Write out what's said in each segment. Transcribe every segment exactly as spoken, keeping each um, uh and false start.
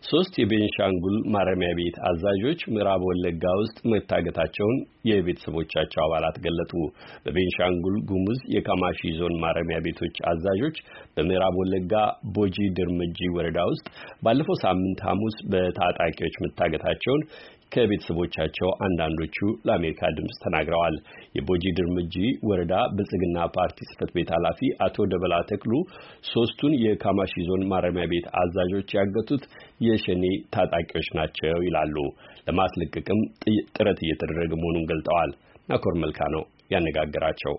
ሶስት የቤንሻንጉል ማረሚያ ቤት አዛዦች ምዕራብ ወለጋ ውስጥ መታገታቸውን የቤተሰቦቻቸው አባላት ገለጡ። በቤንሻንጉል ጉሙዝ የካማሺ ዞን ማረሚያ ቤቶች አዛዦች በምዕራብ ወለጋ ቦጂ ድርምጂ ወረዳ ውስጥ ባለፈው ሳምንት ሐሙስ በታጣቂዎች መታገታቸውን ከቤተሰቦቻቸው አንዳንዶቹ ለአሜሪካ ድምጽ ተናግረዋል። የቦጂ ድርምጂ ወረዳ ብልጽግና ፓርቲ ጽሕፈት ቤት ኃላፊ አቶ ደበላ ተክሉ ሶስቱን የካማሺ ዞን ማረሚያ ቤት አዛዦች ያገቱት የሸኔ ታጣቂዎች ናቸው ይላሉ። ለማስለቀቅም ጥረት እየተደረገ መሆኑን ገልጠዋል። ናኮር መልካ ነው ያነጋገራቸው።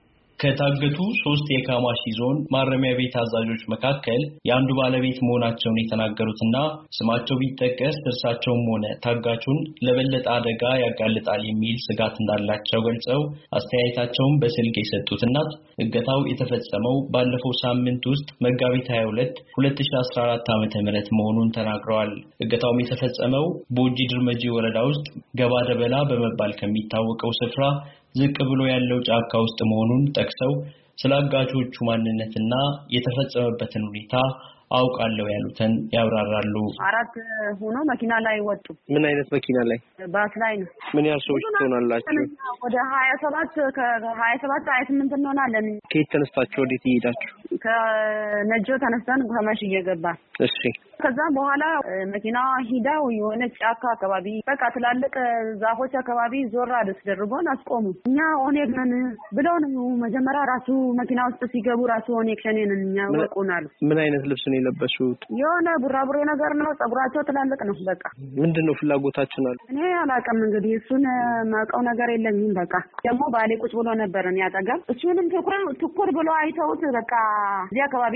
ከታገቱ ሶስት የካማሺ ዞን ማረሚያ ቤት አዛዦች መካከል የአንዱ ባለቤት መሆናቸውን የተናገሩትና ስማቸው ቢጠቀስ እርሳቸውም ሆነ ታጋቹን ለበለጠ አደጋ ያጋልጣል የሚል ስጋት እንዳላቸው ገልጸው አስተያየታቸውን በስልክ የሰጡት እናት እገታው የተፈጸመው ባለፈው ሳምንት ውስጥ መጋቢት ሃያ ሁለት ሁለት ሺህ አስራ አራት ዓመተ ምህረት መሆኑን ተናግረዋል። እገታው የተፈጸመው ቦጂ ድርመጂ ወረዳ ውስጥ ገባ ደበላ በመባል ከሚታወቀው ስፍራ ዝቅ ብሎ ያለው ጫካ ውስጥ መሆኑን ጠቅሰው ስላጋቾቹ ማንነትና የተፈጸመበትን ሁኔታ አውቃለሁ ያሉትን ያብራራሉ። አራት ሆኖ መኪና ላይ ወጡ። ምን አይነት መኪና ላይ? ባስ ላይ ነው። ምን ያህል ሰዎች ትሆናላችሁ? ወደ ሃያ ሰባት ከሃያ ሰባት ሃያ ስምንት እንሆናለን። ከየት ተነስታችሁ ወዴት ይሄዳችሁ? ከነጆ ተነስተን ከማሽ እየገባን። እሺ። ከዛ በኋላ መኪናዋ ሂዳው የሆነ ጫካ አካባቢ በቃ ትላልቅ ዛፎች አካባቢ ዞር አድርገውን አስቆሙ። እኛ ኦኔግ ነን ብለው ነው መጀመሪያ ራሱ መኪና ውስጥ ሲገቡ ራሱ ኦኔግ ሸኔ ነን እኛ ወቁናል። ምን አይነት ልብስ ነው የለበሱት? የሆነ ቡራቡሬ ነገር ነው። ጸጉራቸው ትላልቅ ነው። በቃ ምንድነው ፍላጎታችሁ ነው? እኔ አላውቅም እንግዲህ እሱን ማውቀው ነገር የለኝም። በቃ ደግሞ ባሌ ቁጭ ብሎ ነበር እኔ አጠገብ። እሱንም ትኩር ትኩር ብሎ አይተውት በቃ እዚህ አካባቢ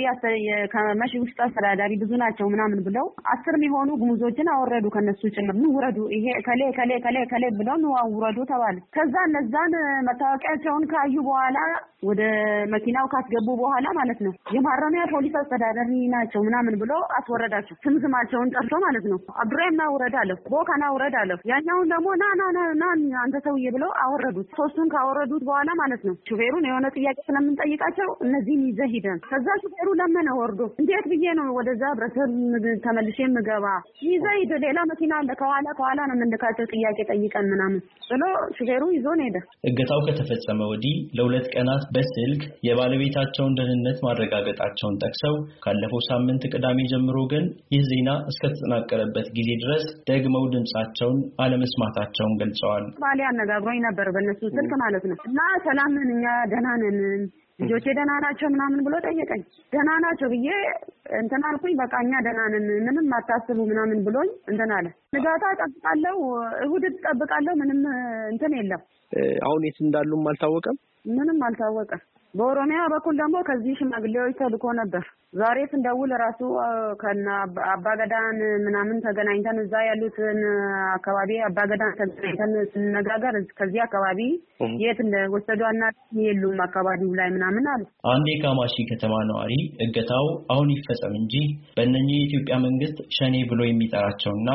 ከመሽ ውስጥ አስተዳዳሪ ብዙ ናቸው ምናምን ብለው አስር የሚሆኑ ጉሙዞችን አወረዱ። ከነሱ ጭምር ነው ወረዱ። ይሄ ከሌ ከሌ ከሌ ከሌ ብለው ነው አወረዱ ተባለ። ከዛ እነዛን መታወቂያቸውን ካዩ በኋላ ወደ መኪናው ካስገቡ በኋላ ማለት ነው የማረሚያ ፖሊስ አስተዳዳሪ ናቸው ምናምን ብሎ አስወረዳቸው። ስም ስማቸውን ጠርቶ ማለት ነው አብዱራሂም ና ወረዳ አለ፣ ቦካና ወረዳ አለ። ያኛውን ደግሞ ና ና ና ና አንተ ሰውዬ ብለው አወረዱት። ሶስቱን ካወረዱት በኋላ ማለት ነው ሹፌሩን የሆነ ጥያቄ ስለምንጠይቃቸው እነዚህን ይዘህ ሂደን። ከዛ ሹፌሩ ለመነ ወርዶ እንዴት ብዬ ነው ወደዛ ብረሰብ ተመልሼ ምገባ? ይዘህ ሂድ፣ ሌላ መኪና አለ ከኋላ ከኋላ ነው የምንልካቸው ጥያቄ ጠይቀን ምናምን ብሎ ሹፌሩ ይዞን ሄደ። እገታው ከተፈጸመ ወዲህ ለሁለት ቀናት በስልክ የባለቤታቸውን ደህንነት ማረጋገጣቸውን ጠቅሰው ካለፈው ሳምንት ቅዳሜ ጀምሮ ግን ይህ ዜና እስከተጠናቀረበት ጊዜ ድረስ ደግመው ድምጻቸውን አለመስማታቸውን ገልጸዋል። ባሌ አነጋግሮኝ ነበር በእነሱ ስልክ ማለት ነው እና ሰላም ነን እኛ ደህና ነን ልጆቼ ደህና ናቸው ምናምን ብሎ ጠየቀኝ። ደህና ናቸው ብዬ እንትን አልኩኝ። በቃ እኛ ደህና ነን ምንም አታስቡ ምናምን ብሎኝ እንትን አለ። ንጋታ እጠብቃለሁ፣ እሁድ እጠብቃለሁ፣ ምንም እንትን የለም። አሁን የት እንዳሉም አልታወቀም። ምንም አልታወቀም። በኦሮሚያ በኩል ደግሞ ከዚህ ሽማግሌዎች ተልኮ ነበር። ዛሬ ስንደውል ራሱ ከና አባገዳን ምናምን ተገናኝተን እዛ ያሉትን አካባቢ አባገዳን ተገናኝተን ስንነጋገር ከዚህ አካባቢ የት እንደወሰዷና የሉም አካባቢው ላይ ምናምን አሉ። አንድ የካማሺ ከተማ ነዋሪ እገታው አሁን ይፈጸም እንጂ በእነኚህ የኢትዮጵያ መንግስት ሸኔ ብሎ የሚጠራቸውና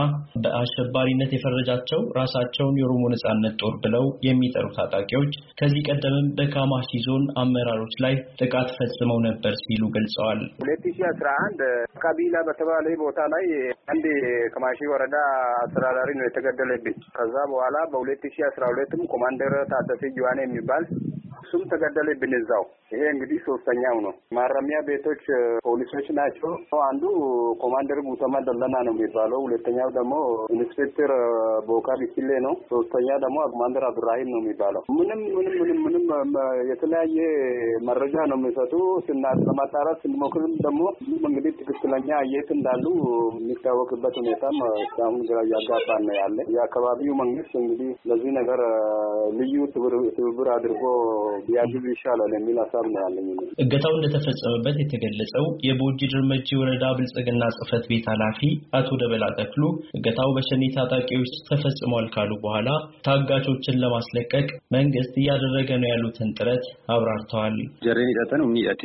በአሸባሪነት የፈረጃቸው ራሳቸውን የኦሮሞ ነጻነት ጦር ብለው የሚጠሩ ታጣቂዎች ከዚህ ቀደምም በካማሺ ዞን አመራሮች ላይ ጥቃት ፈጽመው ነበር ሲሉ ገልጸዋል። ሁለት ሺህ አስራ አንድ ካቢላ በተባለ ቦታ ላይ አንድ ካማሺ ወረዳ አስተዳዳሪ ነው የተገደለብኝ። ከዛ በኋላ በሁለት ሺህ አስራ ሁለትም ኮማንደር ታደሰ ጆዋኔ የሚባል እሱም ተገደለብኝ እዛው። ይሄ እንግዲህ ሶስተኛው ነው። ማረሚያ ቤቶች ፖሊሶች ናቸው። አንዱ ኮማንደር ጉተማ ደለና ነው የሚባለው፣ ሁለተኛው ደግሞ ኢንስፔክተር ቦካ ቢሲሌ ነው፣ ሶስተኛ ደግሞ ኮማንደር አብዱራሂም ነው የሚባለው። ምንም ምንም ምንም ምንም የተለያየ መረጃ ነው የሚሰጡ። ስናማጣራት ስንሞክርም ደግሞ እንግዲህ ትክክለኛ የት እንዳሉ የሚታወቅበት ሁኔታም እስካሁን ግራ እያጋባን ነው ያለ። የአካባቢው መንግስት እንግዲህ ለዚህ ነገር ልዩ ትብብር አድርጎ ቢያግዝ ይሻላል የሚል ሀሳብ ነው ያለኝ። እገታው እንደተፈጸመበት የተገለጸው የቦጂ ድርመጂ ወረዳ ብልጽግና ጽሕፈት ቤት ኃላፊ አቶ ደበላ ተክሉ እገታው በሸኔ ታጣቂዎች ተፈጽሟል ካሉ በኋላ ታጋቾችን ለማስለቀቅ መንግስት እያደረገ ነው ያሉትን ጥረት አብራርተዋል። ጀሬኒ ዳተን ኡኒያቲ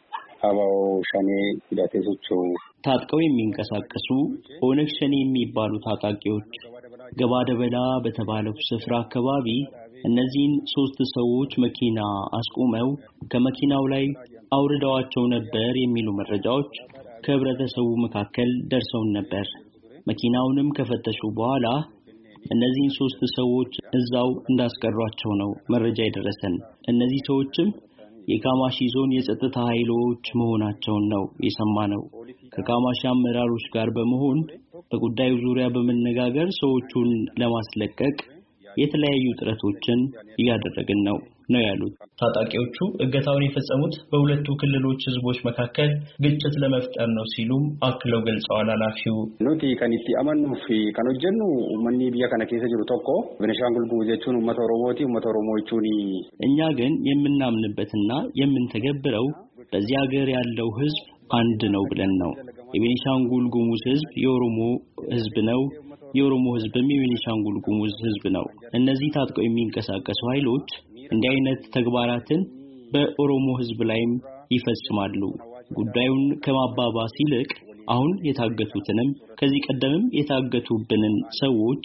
አባው ሸኔ ዳቴሶቹ ታጥቀው የሚንቀሳቀሱ ኦነግ ሸኔ የሚባሉ ታጣቂዎች ገባ ደበላ በተባለው ስፍራ አካባቢ እነዚህን ሶስት ሰዎች መኪና አስቆመው ከመኪናው ላይ አውርደዋቸው ነበር የሚሉ መረጃዎች ከህብረተሰቡ መካከል ደርሰውን ነበር። መኪናውንም ከፈተሹ በኋላ እነዚህን ሶስት ሰዎች እዛው እንዳስቀሯቸው ነው መረጃ የደረሰን። እነዚህ ሰዎችም የካማሺ ዞን የጸጥታ ኃይሎች መሆናቸውን ነው የሰማነው። ከካማሺ አመራሮች ጋር በመሆን በጉዳዩ ዙሪያ በመነጋገር ሰዎቹን ለማስለቀቅ የተለያዩ ጥረቶችን እያደረግን ነው ነው ያሉት። ታጣቂዎቹ እገታውን የፈጸሙት በሁለቱ ክልሎች ህዝቦች መካከል ግጭት ለመፍጠር ነው ሲሉም አክለው ገልጸዋል። ኃላፊው ኖቲ ከንቲ አማኑ ፊ ከነጀኑ ማኒ ቢያ ከነ ከሰ ጅሩ ቶኮ ቤኒሻንጉል ጉሙዝ የቹን ኡመተ ኦሮሞቲ ኡመተ ኦሮሞቹኒ እኛ ግን የምናምንበትና የምንተገብረው በዚህ ሀገር ያለው ህዝብ አንድ ነው ብለን ነው። የቤኒሻንጉል ጉሙዝ ህዝብ የኦሮሞ ህዝብ ነው። የኦሮሞ ህዝብም የቤኒሻንጉል ጉሙዝ ህዝብ ነው። እነዚህ ታጥቀው የሚንቀሳቀሱ ኃይሎች እንዲህ አይነት ተግባራትን በኦሮሞ ህዝብ ላይም ይፈጽማሉ። ጉዳዩን ከማባባስ ይልቅ አሁን የታገቱትንም ከዚህ ቀደምም የታገቱብንን ሰዎች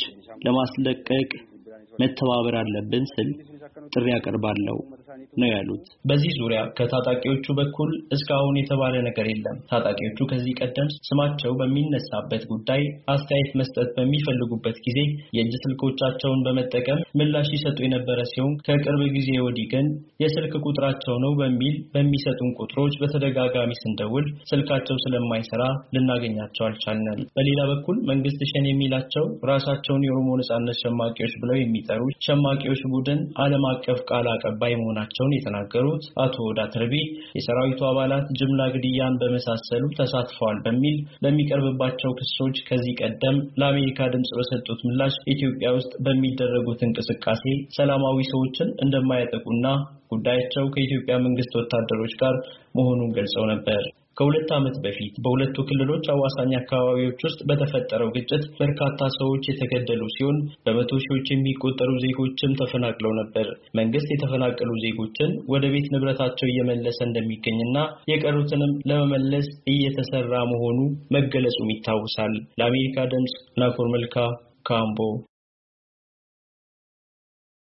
ለማስለቀቅ መተባበር አለብን ስል ጥሪ ያቀርባለሁ ነው ያሉት። በዚህ ዙሪያ ከታጣቂዎቹ በኩል እስካሁን የተባለ ነገር የለም። ታጣቂዎቹ ከዚህ ቀደም ስማቸው በሚነሳበት ጉዳይ አስተያየት መስጠት በሚፈልጉበት ጊዜ የእጅ ስልኮቻቸውን በመጠቀም ምላሽ ይሰጡ የነበረ ሲሆን ከቅርብ ጊዜ ወዲህ ግን የስልክ ቁጥራቸው ነው በሚል በሚሰጡን ቁጥሮች በተደጋጋሚ ስንደውል ስልካቸው ስለማይሰራ ልናገኛቸው አልቻልንም። በሌላ በኩል መንግስት ሸኔ የሚላቸው ራሳቸውን የኦሮሞ ነጻነት ሸማቂዎች ብለው የሚጠሩ ሸማቂዎች ቡድን ዓለም አቀፍ ቃል አቀባይ መሆናቸውን የተናገሩት አቶ ዳትርቢ የሰራዊቱ አባላት ጅምላ ግድያን በመሳሰሉ ተሳትፈዋል በሚል ለሚቀርብባቸው ክሶች ከዚህ ቀደም ለአሜሪካ ድምጽ በሰጡት ምላሽ ኢትዮጵያ ውስጥ በሚደረጉት እንቅስቃሴ ሰላማዊ ሰዎችን እንደማያጠቁና ጉዳያቸው ከኢትዮጵያ መንግስት ወታደሮች ጋር መሆኑን ገልጸው ነበር። ከሁለት ዓመት በፊት በሁለቱ ክልሎች አዋሳኝ አካባቢዎች ውስጥ በተፈጠረው ግጭት በርካታ ሰዎች የተገደሉ ሲሆን በመቶ ሺዎች የሚቆጠሩ ዜጎችም ተፈናቅለው ነበር። መንግስት የተፈናቀሉ ዜጎችን ወደ ቤት ንብረታቸው እየመለሰ እንደሚገኝና የቀሩትንም ለመመለስ እየተሰራ መሆኑ መገለጹም ይታወሳል። ለአሜሪካ ድምጽ ናኮር መልካ ካምቦ